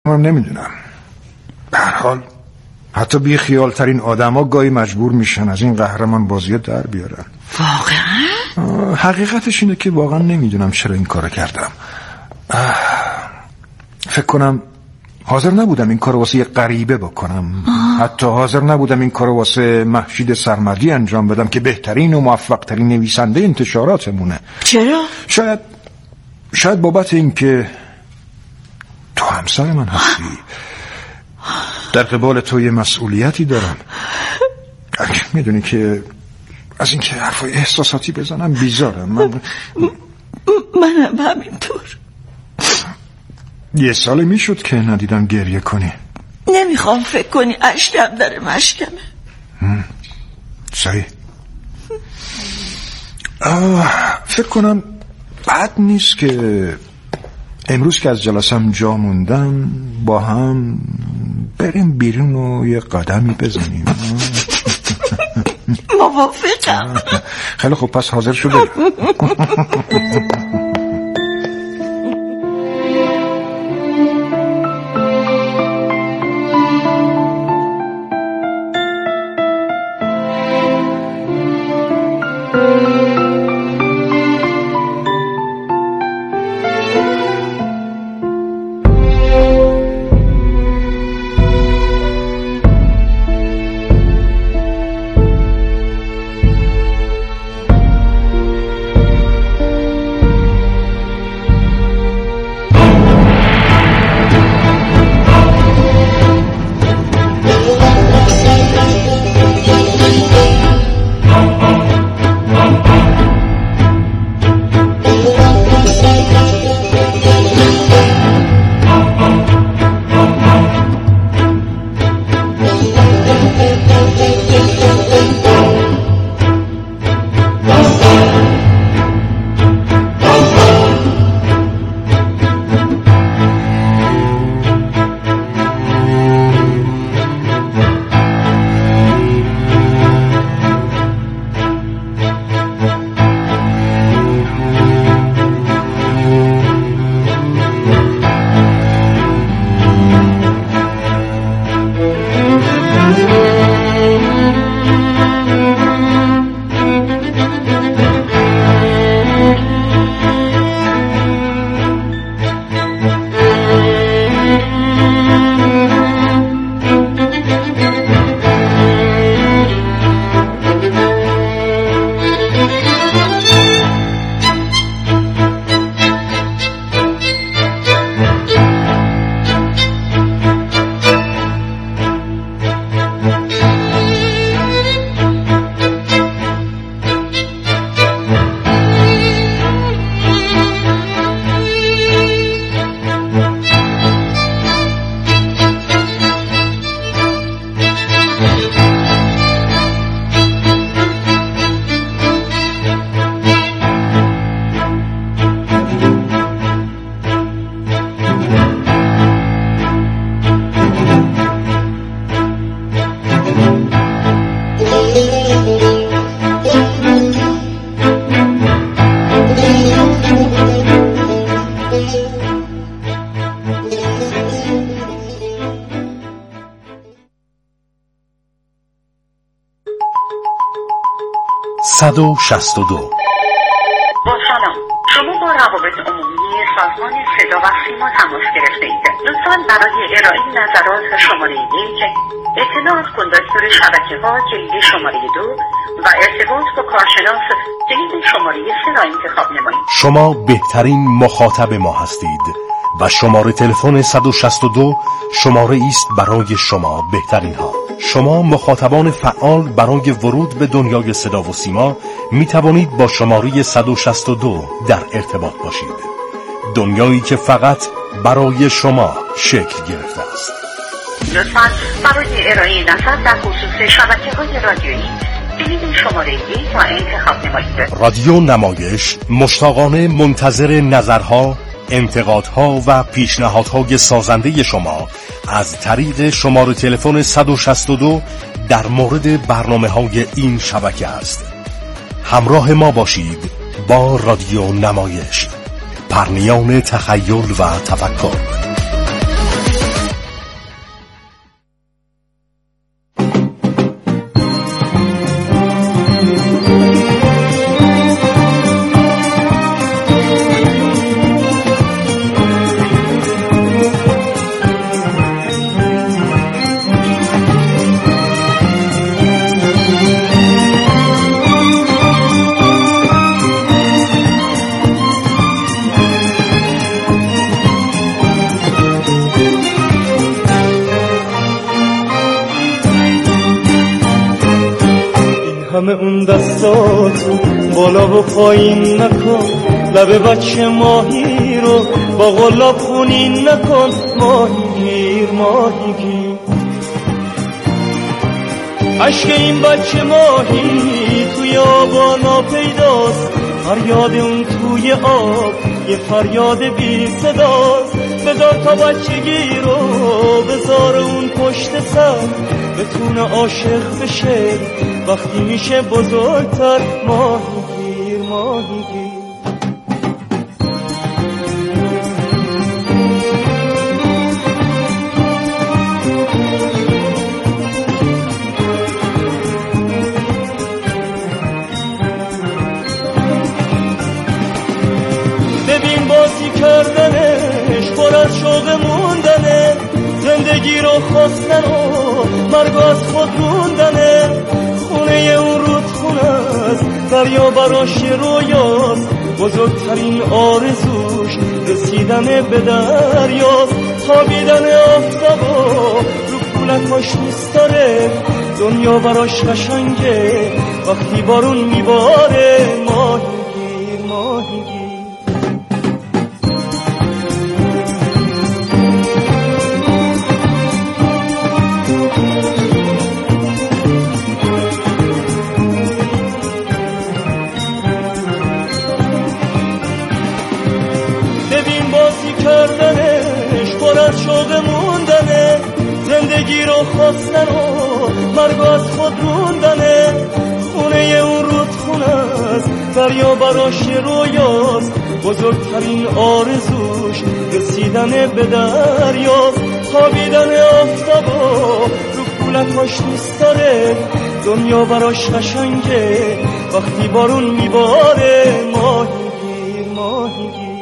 من نمیدونم. به هر حال حتی بی خیال ترین آدما گاهی مجبور میشن از این قهرمان بازی در بیارن. واقعا؟ حقیقتش اینه که واقعا نمیدونم چرا این کارو کردم. فکر کنم حاضر نبودم این کارو واسه یه غریبه بکنم. حتی حاضر نبودم این کارو واسه مهشید سرمدی انجام بدم که بهترین و موفق ترین نویسنده انتشاراتمونه. چرا؟ شاید بابت این که تو همسر من هستی. در قبال تو یه مسئولیتی دارم. میدونی که از این که حرفای احساساتی بزنم بیزارم. منم همینطور. یه سال میشد که ندیدم گریه کنی. نمیخوام فکر کنی اشکم داره مشکمه. صحیح. فکر کنم بد نیست که امروز که از جلسم جا موندم با هم بریم بیرون و یه قدمی بزنیم. موافقم. خیلی خوب، پس حاضر شو بریم. با سلام، شما با روابط عمومی سازمان صدا و سیما تماس گرفته اید. لطفاً برای ارائه نظرات شماره 1 اطلاع از کندکتور شبکه‌ها کلید شماره 2 و ارتباط با کارشناس کلید شماره 3 را انتخاب نمایید. شما بهترین مخاطب ما هستید و شماره تلفن 162 شماره است برای شما بهترین ها. شما مخاطبان فعال برای ورود به دنیای صدا و سیما می توانید با شماره 162 در ارتباط باشید. دنیایی که فقط برای شما شکل گرفته است. لطفاً برای ارائه نظر در خصوص شبکه‌های رادیویی کلید شماره 1 را انتخاب نمایید. رادیو نمایش مشتاقانه منتظر نظرها، انتقادها و پیشنهادهای سازنده شما از طریق شماره تلفن 162 در مورد برنامه‌های این شبکه است. همراه ما باشید با رادیو نمایش، پرنیان تخیل و تفکر. همه اون دستاتو بالا و پایین نکن، لب بچه ماهی رو با غلاب خونین نکن. ماهیگیر ماهیگیر عشق این بچه ماهی توی آبانا پیداست، فریاد اون توی آب یه فریاد بی صداست. بذار تا بچگی رو بذار اون پشت سر، بتونه عاشق بشه وقتی میشه بزرگتر. ماهیگیر ماهیگیر ببین بازی کردنش پر از شوق موندنه، زندگی رو خواستن و مرگ از خود موندنه. خونه اون رودخونه است، دریا براش رویاست، بزرگترین آرزوش رسیدن به دریاست. خوابیدن آفتابا رو کولکاش دوست داره، دنیا براش قشنگه وقتی بارون میباره. ماهیگیر ماهیگیر کردنش پر از شوق موندنه، زندگی رو خواستن و مرگ از خود موندنه. خونه اون رودخونه است، دریا براش رویاست، بزرگترین آرزوش رسیدن به دریاست. خوابیدن آفتابا رو کولکاش دوست داره، دنیا براش قشنگه وقتی بارون میباره. ماهیگیر ماهیگیر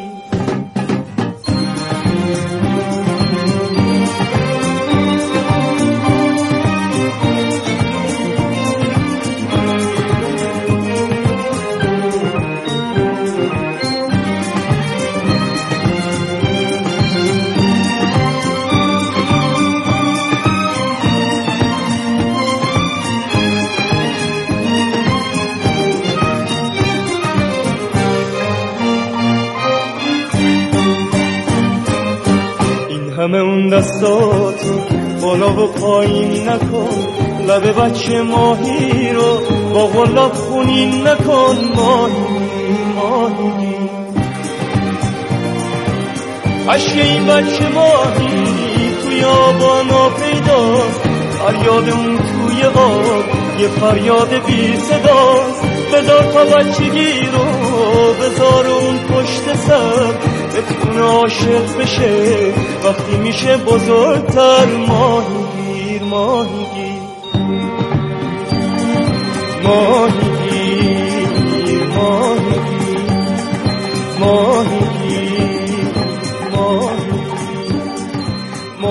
همه اون دستاتو بالا و پایین نکن، لب بچه ماهی رو با غلاب خونین نکن. ماهیگیر ماهیگیر عشق این بچه ماهی توی آبانا پیداست، فریاد اون توی آب یه فریاد بی صداست. بذار تا بچگی رو بذار اون پشت سر، بتونه عاشق بشه وقتی میشه بزرگتر. ماهیگیر ماهیگیر ماهیگیر ماهیگیر ماهیگیر ماهیگیر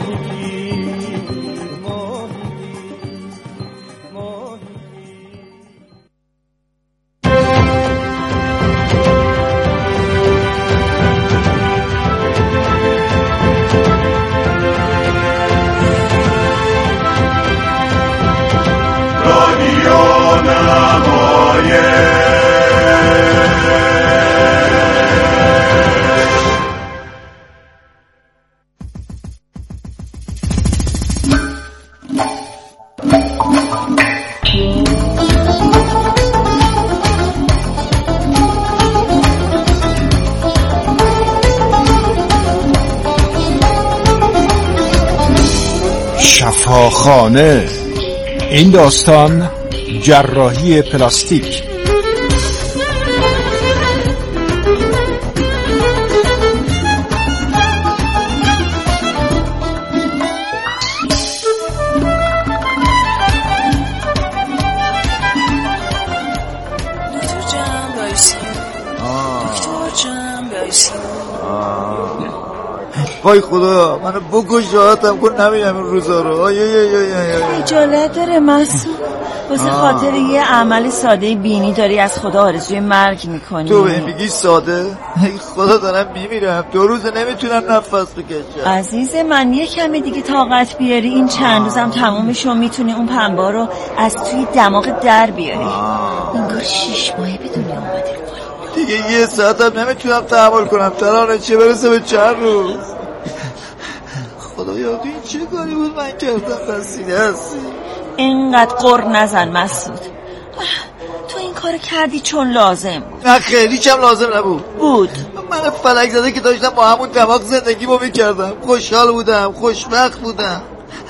شفاخانه. این داستان جراحی پلاستیک. وای خدا منو بکش راحتم کن نبینم این روزا رو. خجالت داره مسعود، واسه خاطر یه عمل ساده بینی داری از خدا آرزوی مرگ میکنی. تو به میگی ساده؟ ای خدا دارم میمیرم، 2 روز نمیتونم نفس بکشم. عزیز من یه کمی دیگه طاقت بیاری، این چند روزم تمومش و میتونی اون پنبه رو از توی دماغ در بیاری. انگار 6 ماه به دنیا اومدی. دیگه 1 ساعتم نمیتونم تحمل کنم ترانه، چه برسه به چند روز. خدایا این چه کاری بود من کردم؟ بسیده هستی اینقدر قر نزن مسعود. تو این کار کردی چون لازم بود. نه خیلی چم لازم نبود. بود من فلک زده که داشتم با همون دماغ زندگی با میکردم، خوشحال بودم، خوشبخت بودم.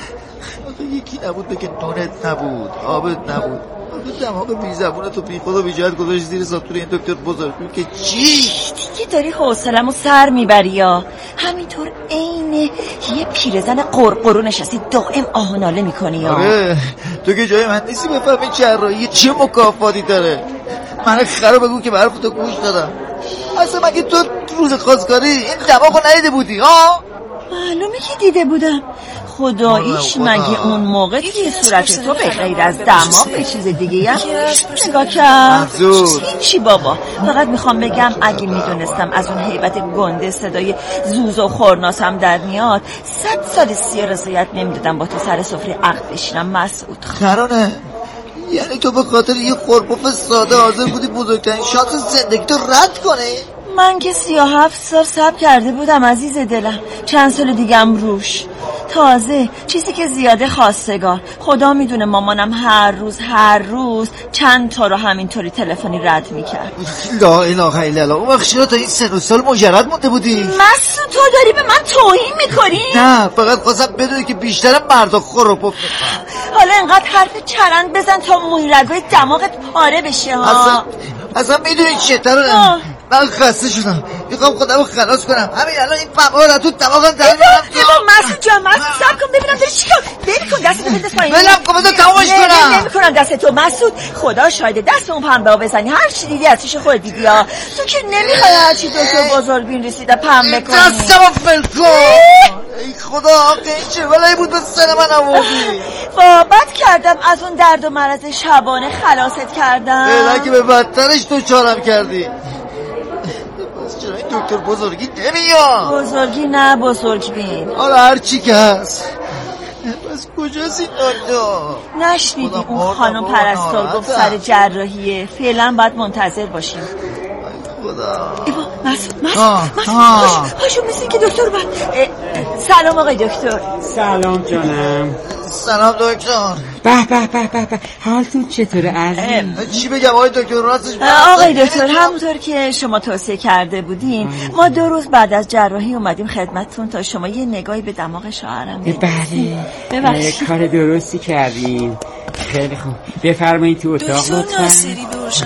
یکی نبود بگه نونت نبود، آبت نبود. دماغ بی زبونتو بی خود و بی جهت گذاشت زیر ساطور این دکتر بزرگ که چی؟ دیگه داری حوصله‌مو سر میبری یا همینطور عین یه پیرزن قرقرو نشستی دائم آه و ناله میکنی یا؟ آره تو که جای من نیستی بفهمی جراحی چه مکافاتی داره. من خرا بگو که به حرفتو گوش دادم. اصلا مگه تو روز خواستگاری این دماغو ندیده بودی ها؟ معلومه که دیده بودم. خداییش مگه اون موقع توی صورت تو به غیر از دماغ به چیز دیگه هم نگاه کرد؟ چی بابا، فقط میخوام بگم اگه میدونستم از اون هیبت گنده صدای زوز و خورناسم در میاد 100 سال سیاه رضایت نمیدادم با تو سر سفره عقد بشینم مسعود. خرانه یعنی تو به خاطر یه خورپف ساده حاضر بودی بزرگترین شانس زندگی تو رد کنی؟ من که 37 سال صبر کرده بودم عزیز دلم، چند سال دیگم روش. تازه چیزی که زیاده خواستگار. خدا میدونه مامانم هر روز چند تا رو همینطوری تلفنی رد میکرد. لا اله الا الله. اون وقت چرا تا این 3 سال مجرد مونده بودی؟ مسعود تو داری به من توهین میکنی؟ نه فقط خواستم بدونی که بیشتر مردا خروپف میکنن. حالا انقدر حرف چرند بزن تا مویرگای دماغت پاره بشه ها. اصلا میدونی چه تره؟ من خسته شدم، میخوام خودمو خلاص کنم. همین الان این پنبه رو تو دماغم در میارم. مسعود جان صبر کن ببینم داری چیکار. ول کن دستتو بنداز پایین. ولم کن بذار تمامش کنم. نمیکنم دستتو مسعود، خدا شاهده دست اون پنبه رو بزنی هر چی دیدی از توش خود دیدی ها. تو که نمیخوای هر چی دکتر بزرگبین رسیده پنبه کنی. دستمو ول کن. ای خدا آقا این چه بلایی بود به سر من آوردی. بابت کردم از اون درد و مرض شبانه خلاصت کردم. اگه به بدترش تو چارم کردی. چرا این دکتر بزرگی نمیاد؟ بزرگی نه بزرگبین. حالا هر چی که هست. بس کجاست این دکتر؟ نشنیدی اون خانم پرستار گفت سر جراحیه، فعلا باید منتظر باشیم. خدا ایوا مسعود پاشو مثل که دکتر باید. سلام آقای دکتر. سلام جانم. سلام دکتر. به حالتون چطوره عزیز؟ چی بگم آقای دکتر راستش؟ آقای دکتر همونطور که شما توصیه کرده بودین ما 2 روز بعد از جراحی اومدیم خدمتتون تا شما یه نگاهی به دماغ شوهرم بدید. بله کار درستی کردین. خیلی خوب بفرمایید تو اتاق لطفا. دکتر ناصری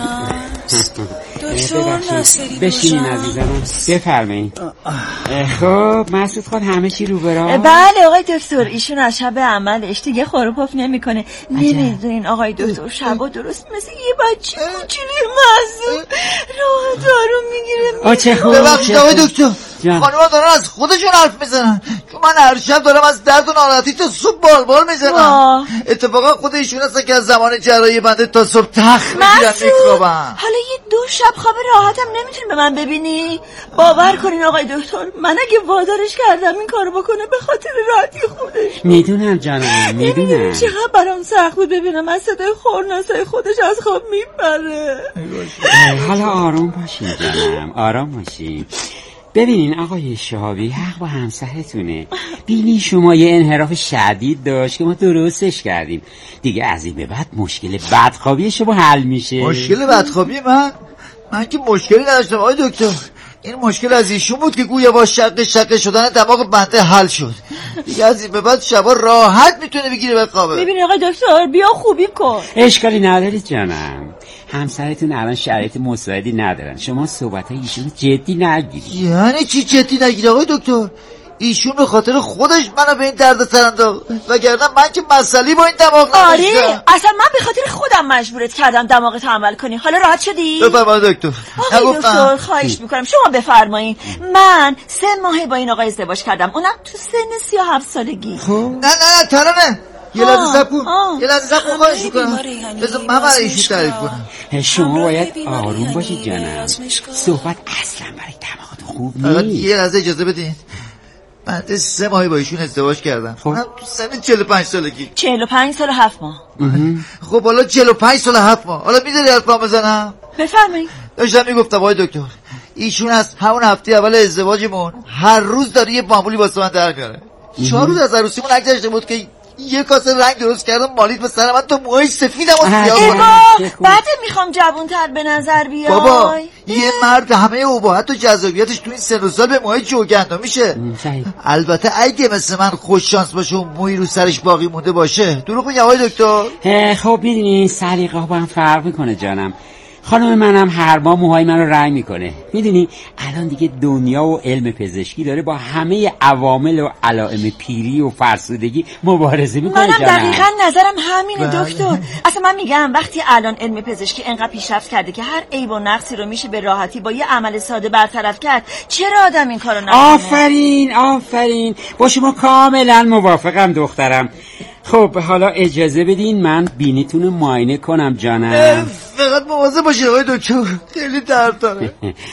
بشینین عزیزم بفرمایید. خب مسعود خان همه چی رو برای؟ بله آقای دکتر ایشون از شب عملش دیگه خروپف نمیکنه. نمیدونین آقای دکتر شبا درست مثل یه بچه کوچولی مسعود راه دارو میگیره. چه خوب. ببخشید آقای دکتر خانوما دارن از خودشون حرف میزنن چون من هر شب دارم از درد و ناراحتی تا صبح بال میزنم. اتفاقا خود ایشون هستن که از زمان جراحی بنده تا صبح تخت میگیرن میخوابن. حالا یه 2 شب خواب راحتم نمیتونی به من ببینی؟ باور کنین آقای دکتر من اگه وادارش کردم این کارو بکنه به خاطر راحتی خودش. میدونم جانم میدونم. چقدر برام سخت بود ببینم از صدای خورناسای خودش از خواب میپره. حالا آروم باشین جانم آرام باشین. ببینین آقای شهابی حق با همسرتونه. بینی شما یه انحراف شدید داشت که ما درستش کردیم. دیگه از این به بعد مشکل بدخوابی شما حل میشه. مشکل بدخوابی من که مشکلی نداشتم آقای دکتر. این مشکل از ایشون بود که گویا با شقه شدن دماغ بنده حل شد. دیگه از این به بعد شبا راحت میتونه بگیره بخوابه. ببین آقای دکتر بیا خوبی کن. اشکالی ندارید جانم. همسرتون الان شرایط مساعدی ندارن. شما صحبتای ایشون جدی نگیرید. یعنی چی جدی نگیرید آقای دکتر؟ ایشون به خاطر خودش منو به این درد سر انداخت وگرنه من که مسئله با این دماغ نداشتم. آره اصلا من به خاطر خودم مجبورت کردم دماغت عمل کنی. حالا راحت شدی؟ بفرمایید دکتر. آقای دکتر خواهش میکنم شما بفرمایید. من 3 ماه با این آقای ازدواج کردم اونم تو سن 37 سالگی. نه ترانه یه لحظه صبر کن، یه لحظه صبر کن، خواهش میکنم بذار من برای ایشون تعریف کنم. شما باید آروم باشید جانم، صحبت اصلا برای دماغتون خوب نیست. یه لحظه اجازه بدین. من 3 ماهی با ایشون ازدواج کردم. من تو سن 45 سالگی. 45 سال و 7 ماه. خب حالا 45 سال و 7 ماه. حالا میذاری حرفا بزنم؟ بفرمایید. داشتم میگفتم آقای دکتر، ایشون از همون هفته اول ازدواجمون هر روز داره یه بامبولی واسه من در میاره. 4 روز از عروسیمون نگذشته بود که یه کاسه رنگ درست کردم مالید به سر من تا موهای سفیدم رو سیاه کنم. بعد میخوام جوان‌تر به نظر بیای. بابا یه مرد همه اباحت و جذابیتش تو این سن و سال به موهای جوگندم میشه. البته اگه مثل من خوش شانس باشه و موی رو سرش باقی مونده باشه. دروغ میگم آقای دکتر؟ خب میدونی سلیقه ها با هم فرق میکنه جانم. خانم منم هر ماه موهای من رو رنگ میکنه. میدونی الان دیگه دنیا و علم پزشکی داره با همه عوامل و علائم پیری و فرسودگی مبارزه میکنه منم جانم. دقیقاً نظرم همینه دکتر. اصلا من میگم وقتی الان علم پزشکی انقدر پیشرفت کرده که هر عیب و نقصی رو میشه به راحتی با یه عمل ساده برطرف کرد، چرا آدم این کارو نکنه؟ آفرین با شما کاملا موافقم دخترم. خب حالا اجازه بدین من بینیتون معاینه کنم جانم. فقط مواظب باشید آقای دکتر، خیلی درد داره.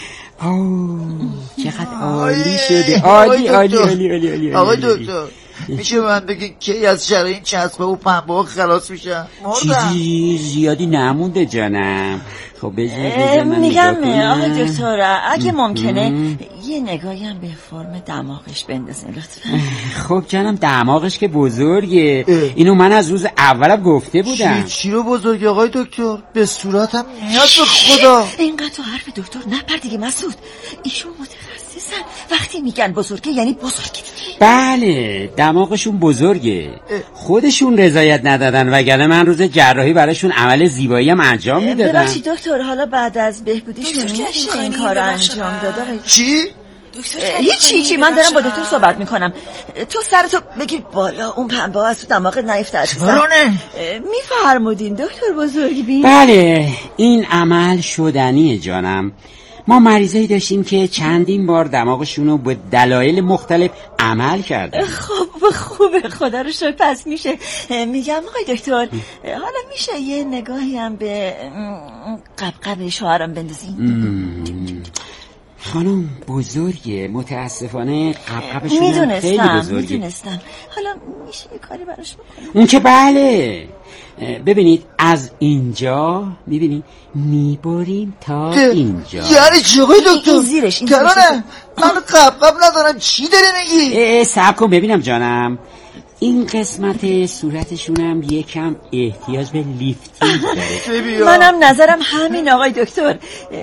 چقدر عالی شده. عالی. آقای دکتر میشه من بگید کی از شر این چسبه و پنبه ها خلاص میشن؟ چیزی زیادی نمونده جانم. خب میگم آقای دکتر اگه ممکنه یه نگاهی هم به فرم دماغش بندازین لطفا. خب جانم دماغش که بزرگه. اینو من از روز اولم گفته بودم. چی رو بزرگه آقای دکتر؟ به صورتم میاد به خدا. اینقدر تو حرف دکتر نپر دیگه مسعود. ایشون متخصصن، وقتی میگن بزرگه یعنی بزرگه. بله دماغشون بزرگه. خودشون رضایت ندادن وگرنه من روز جراحی براشون عمل زیبایی هم انجام میدادم. ببخشید دکتر حالا بعد از بهبودیشون میشه این کار انجام داده؟ چی؟ هیچی من دارم با دکتر صحبت میکنم. تو سرتو بگیر بالا، اون پنبه ها از تو دماغت نیفته عزیزم. میفرمودین دکتر بزرگی؟ بله این عمل شدنیه جانم. ما مریضایی داشتیم که چندین بار دماغشونو به دلایل مختلف عمل کردن. خب خوبه خدا رو شکر. پس میشه میگم آقای دکتر حالا میشه یه نگاهی هم به قبقب شوهرم بندازین؟ خانم بزرگه متاسفانه قبقبشون خیلی بزرگه. میدونستم. حالا میشه یه کاری براش بکنم؟ اون که بله. ببینید از اینجا میبینید میبریم تا اینجا. یعنی چی آقای دکتر؟ زیرش ترانه من قبقب ندارم. چی داری میگی؟ صبر کن ببینم جانم. این قسمت صورتشونم یکم احتیاج به لیفتینگ داره. منم نظرم همین آقای دکتر.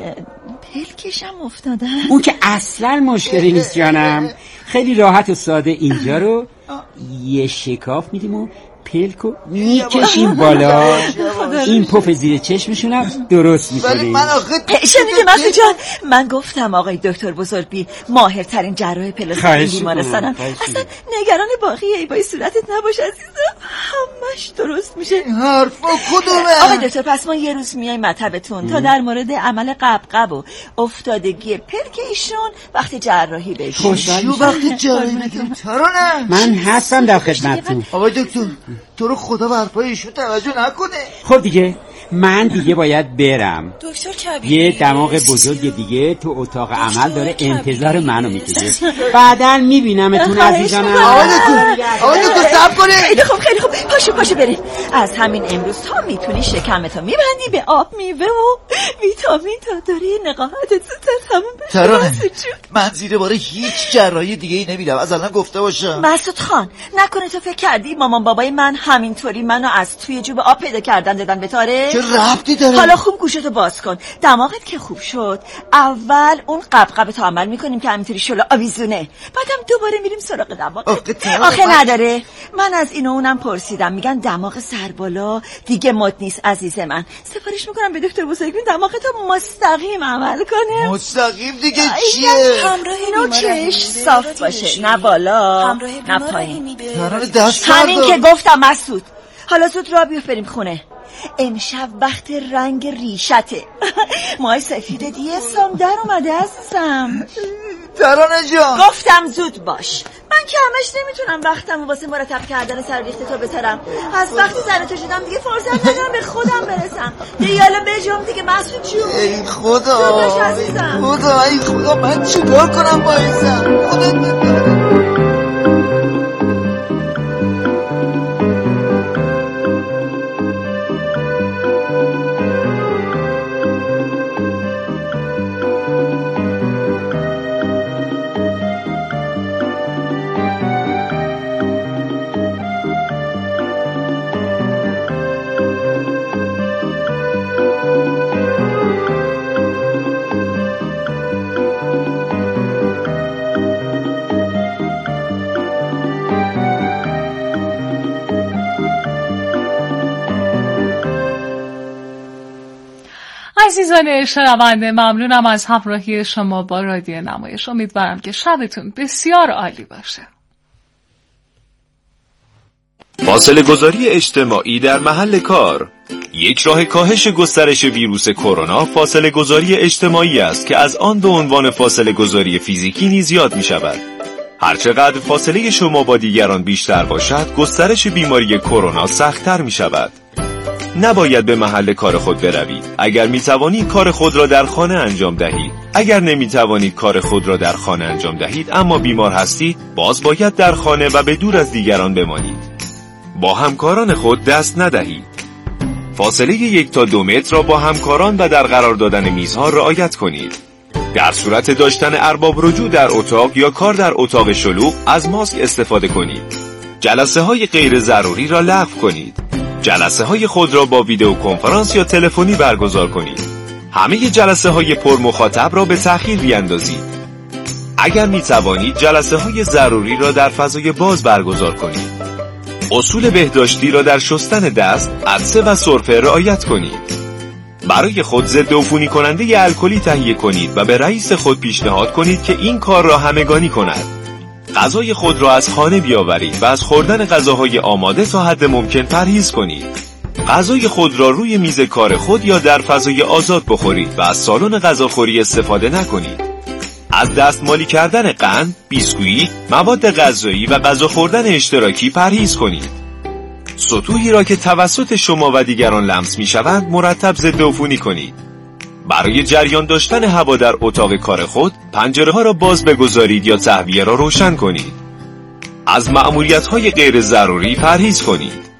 پلکشم افتادن. اون که اصلا مشکلی نیست جانم. خیلی راحت و ساده اینجا رو یه شکاف میدیم و پلکو میکشیم بالا. این پف زیر چشمشونم درست میکنیم. شنیدی مسعود جان؟ من گفتم آقای دکتر بزرگبین ماهرترین جراح پلاستیک این بیمارستانم. اصلا نگران باقی ایبای صورتت نباش عزیزم، همش درست میشه. حرفا کدومه؟ آقای دکتر پس ما یه روز میایم مطبتون تا در مورد عمل قبقب و افتادگی پلک ایشون وقتی جراحی بشه. خوشحال وقتی جراحی بگیم ترانه. من هستم در خدمتتون. آقای دکتر تو رو خدا به حرفای ایشون توجه نکنه. خب دیگه من دیگه باید برم. دکتر کبیر یه دماغ بزرگ دیگه تو اتاق عمل داره انتظار منو میکشه. بعداً میبینمتون عزیزانم. آقای دکتر صبر کنه. خیلی خوب پاشو بریم. از همین امروز تا میتونی شکمتو میبندی به آب میوه و ویتامین تا داری نقاهتت زودتر تموم بشه. ترانه من زیر بار هیچ جراحی دیگه ای نمیدم. از الان گفته باشم. مسعود خان نکنه تو فکر کردی مامان بابای من همینطوری منو از توی جوب آب پیدا کردن دادن به تاره؟ چه ربطی داره؟ حالا خوب گوشتو باز کن. دماغت که خوب شد اول اون قبقب تو عمل میکنیم که همینطوری شلا آویزونه، بعدم دوباره میریم سراغ دماغ. آخه نداره. من از اینو اونم پرسیدم میگن دماغ سربالا دیگه مد نیست عزیز من. سفارش میکنم به دکتر بزرگبین دماغتو مستقیم عمل کنه. مستقیم دیگه چیه؟ اینو چش صاف باشه، نه بالا نه پایین. همین که گفتم مسعود. حالا زود راه بیفت بریم خونه. امشب وقت رنگ ریشته. مای سفید دیگه سام در اومده عزیزم. ترانه جان. گفتم زود باش. من که همش نمیتونم وقتمو واسه مرتب کردن سرریخت تو بذارم. از وقتی زن تو شدم دیگه فرصت ندارم به خودم برسم. یالا بجام دیگه مسعود جون. ای خدا خدا، ای خدا، من چیکار کنم با این زن؟ خودت ببین. عزیزان شنونده، ممنونم از همراهی شما با رادیو نمایش. امیدوارم که شبتون بسیار عالی باشه. فاصله گذاری اجتماعی در محل کار. یک راه کاهش گسترش ویروس کرونا فاصله گذاری اجتماعی است که از آن به عنوان فاصله گذاری فیزیکی نیز یاد می شود. هرچقدر فاصله شما با دیگران بیشتر باشد، گسترش بیماری کرونا سخت‌تر می شود. نباید به محل کار خود بروید. اگر می توانید کار خود را در خانه انجام دهید. اگر نمی توانید کار خود را در خانه انجام دهید اما بیمار هستید، باز باید در خانه و به دور از دیگران بمانید. با همکاران خود دست ندهید. فاصله 1 تا 2 متر را با همکاران و در قرار دادن میزها رعایت کنید. در صورت داشتن ارباب رجوع در اتاق یا کار در اتاق شلوغ از ماسک استفاده کنید. جلسه های غیر ضروری را لغو کنید. جلسه های خود را با ویدیو کنفرانس یا تلفنی برگزار کنید. همه جلسه های پر مخاطب را به تأخیر بیاندازید. اگر می توانید جلسه های ضروری را در فضای باز برگزار کنید. اصول بهداشتی را در شستن دست، عطسه و سرفه رعایت کنید. برای خود ضد عفونی کننده الکلی تهیه کنید و به رئیس خود پیشنهاد کنید که این کار را همگانی کند. غذای خود را از خانه بیاورید و از خوردن غذاهای آماده تا حد ممکن پرهیز کنید. غذای خود را روی میز کار خود یا در فضای آزاد بخورید و از سالن غذاخوری استفاده نکنید. از دستمالی کردن قند، بیسکویت، مواد غذایی و غذا خوردن اشتراکی پرهیز کنید. سطوحی را که توسط شما و دیگران لمس می شوند مرتب ضد عفونی کنید. برای جریان داشتن هوا در اتاق کار خود پنجره ها را باز بگذارید یا تهویه را روشن کنید. از مأموریت های غیر ضروری پرهیز کنید.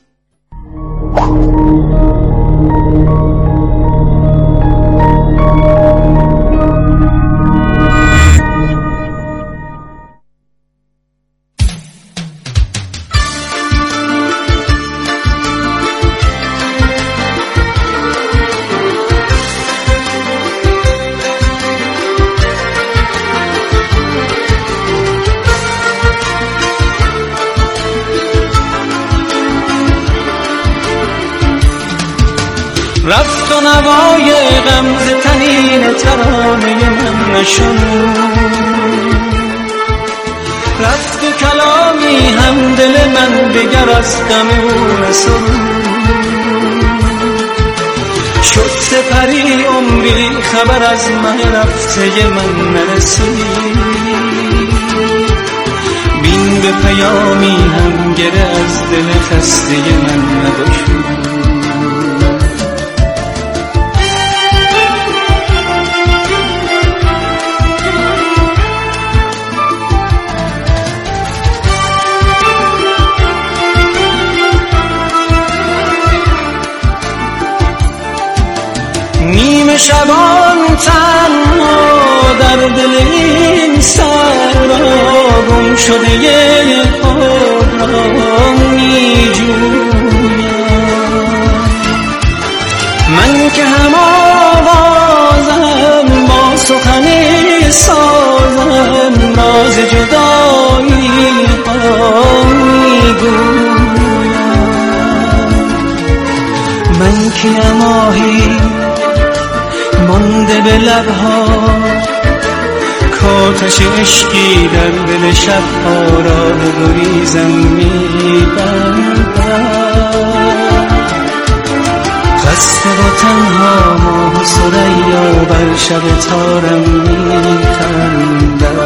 رفت و نوای غمز تنین ترانه من نشد، رفت و کلامی هم دل من بگر از غم او نسرد. شد سپری عمری خبر از من رفته من نرسید، بین به پیامی هم گره از دل خسته من نباشد. نیمه شبان تنها در دل این صحرا گم شده خود را میجویم. من که هم آوازم با سخن سازم راز جدایی ها میگویم. من که ماهی مانده به لبها کاتش عشقی در دل شبها راه گریزم میبندم. خسته و تنها ماه و ثریا بر شب تارم میخندم.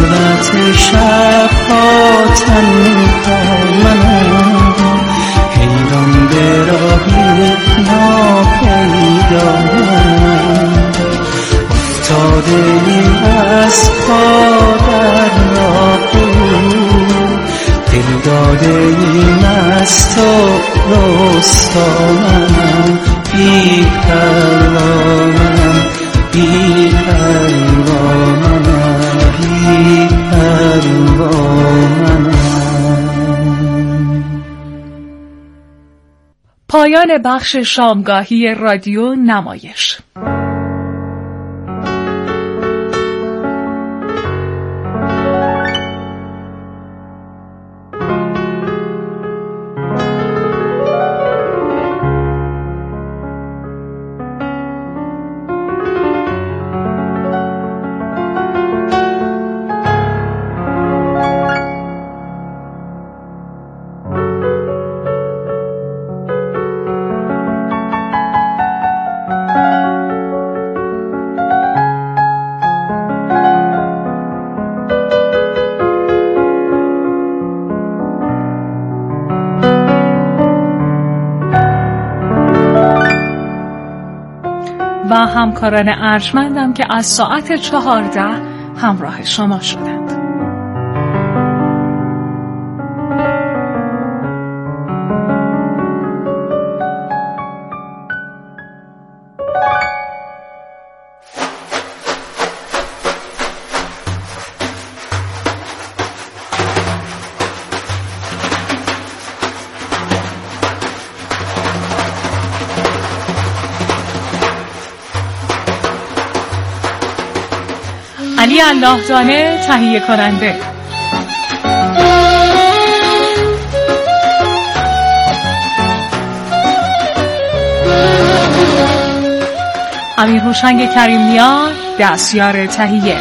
خلوت شبها تنها منم، حیران به راهی ناپیدایم، افتاده از پا در راه، دل داده این از تو رستامم، بی پروانم، بی پروانم، بی پروانم. پایان بخش شامگاهی رادیو نمایش. و همکاران ارجمندم که از ساعت 14 همراه شما شدند. علی الله دانه تهیه کننده. امیر هوشنگ کریمیان دستیار تهیه.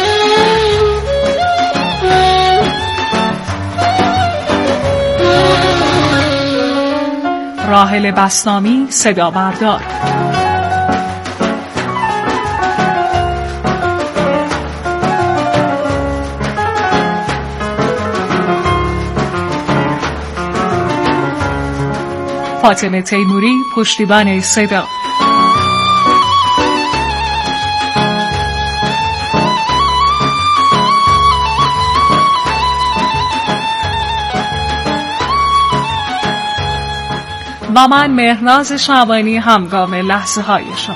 راحل بسنامی صدا بردار. فاطمه تیموری پشتیبان صدا. و من مهناز شعبانی همگام لحظه های شما.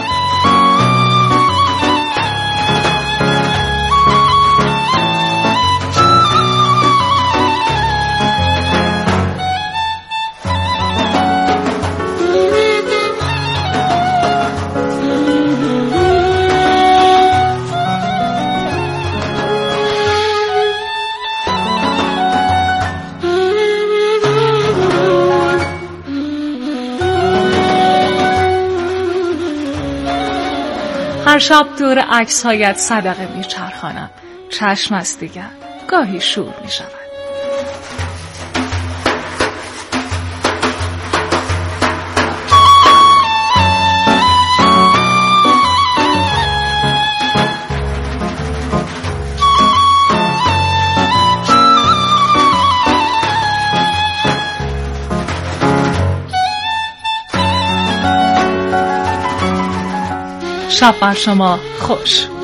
هر شب دور عکس‌هایت صدقه می‌چرخانم، چشم از دیگر گاهی شور می‌شود. شب بر شما خوش.